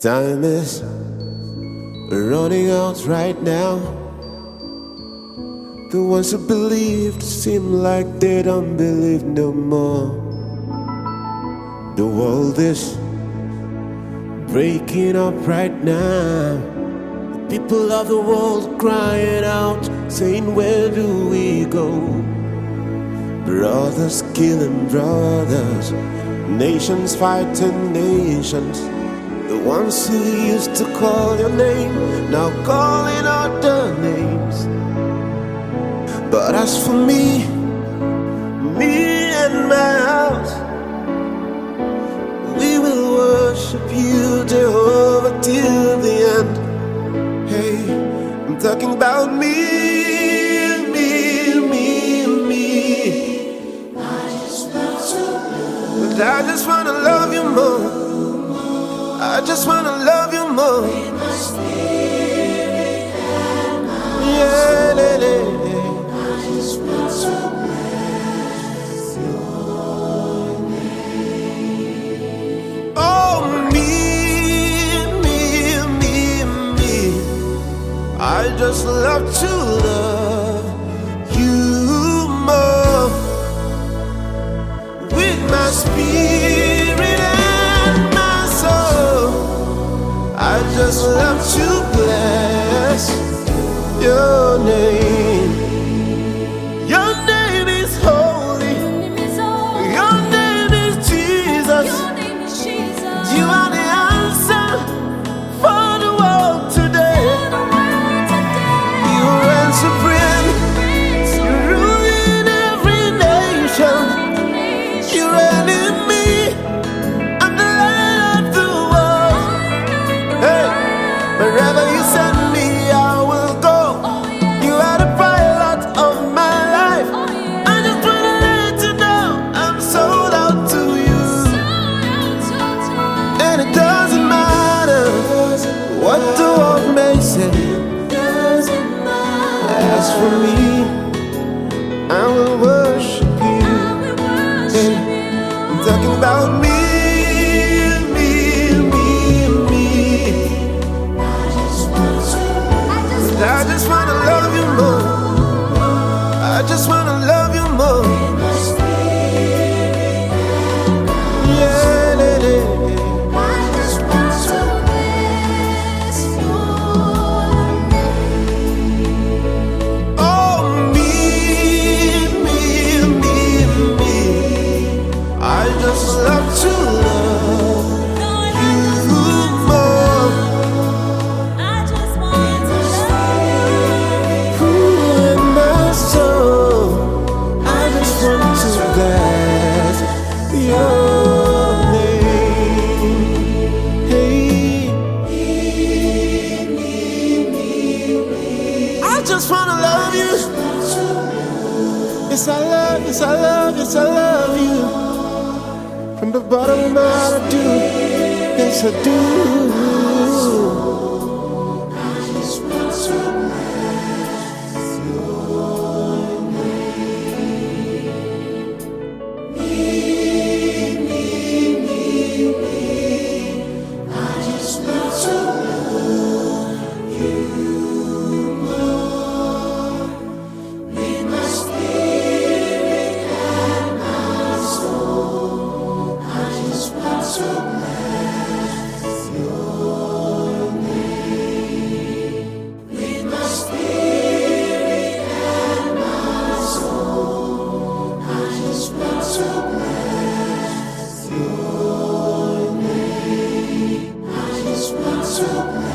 Time is running out right now. The ones who believed seem like they don't believe no more. The world is breaking up right now. The people of the world crying out, saying, where do we go? Brothers killing brothers, nations fighting nations. The ones who used to call your name, now calling out their names. But as for me and my house, we will worship you, Jehovah, till the end. Hey, I'm talking about me. I just wanna love you more. I just wanna love you more. Yeah, I just want to bless your name. Oh, me. I just love to love you more. With my spirit and my soul, I just love to bless your name. Your name is holy. Your name is Jesus. You are the answer for the world today. You reign supreme. You rule in every nation. You reign in me. I'm the light of the world. Hey, wherever you send me, I will go. You are the pilot of my life. I just wanna let you know I'm sold out to you. And it doesn't matter what the world may say. As for me, I will worship you. Hey, I'm talking about me. I just wanna love you more. I just wanna love you more. Yeah, I just want to bless your name. Oh, me. I just love to love you more. I just want to love Ooh, in my soul, I just want to bless your name. Hey, I just wanna love you. Yes, I love, yes, I love, yes, I love you. From the bottom of my heart, I do. Yes, I do. So